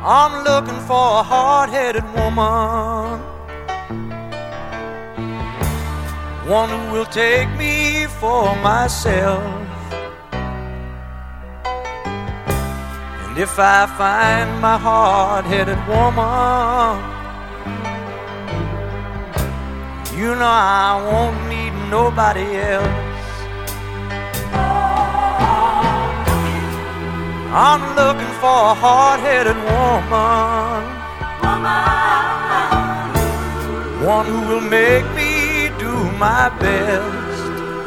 I'm looking for a hard-headed woman, one who will take me for myself. And if I find my hard-headed woman, you know I won't need nobody else. I'm looking for a hard-headed woman, one who will make me do my best.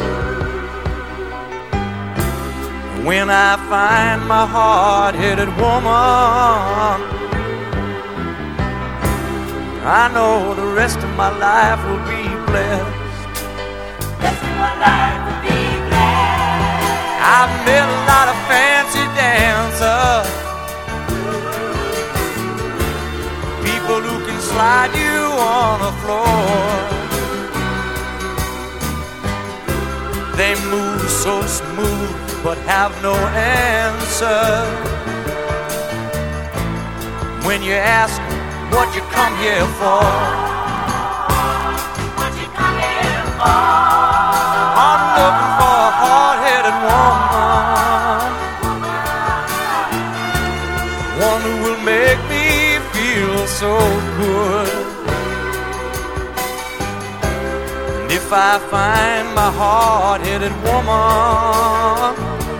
When I find my hard-headed woman, I know the rest of my life will be blessed. Rest of my life will be blessed. I've met a lot of fancy dancers, people who can slide you on the floor. They move so smooth but have no answer. When you ask what you come here for, What you come here for? I'm looking for a hard-headed woman, one who will make me feel so good. And if I find my hard-headed woman,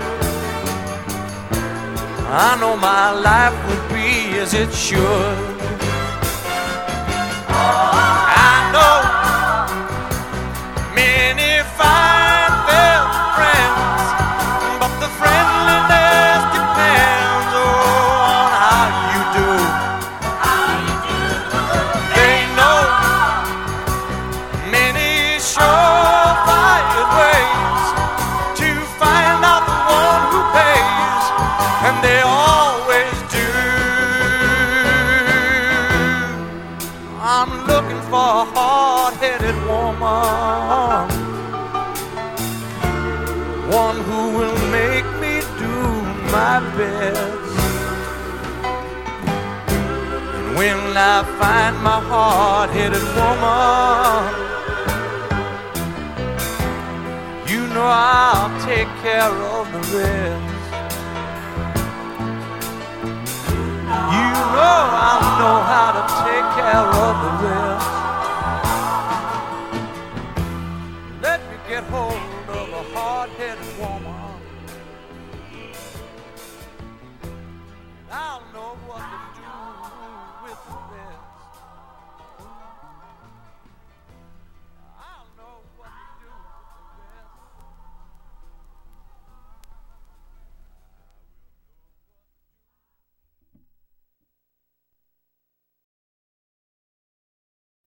I know my life would be as it should. I know many fine fair friends, but the friendliness depends on how you do. They know many surefire ways to find out the one who pays, and they always do. I'm looking for a hard-headed woman, one who will make me do my best. And when I find my hard-headed woman, you know I'll take care of the rest. You know I'll know how to take care of the rest. Let me get home.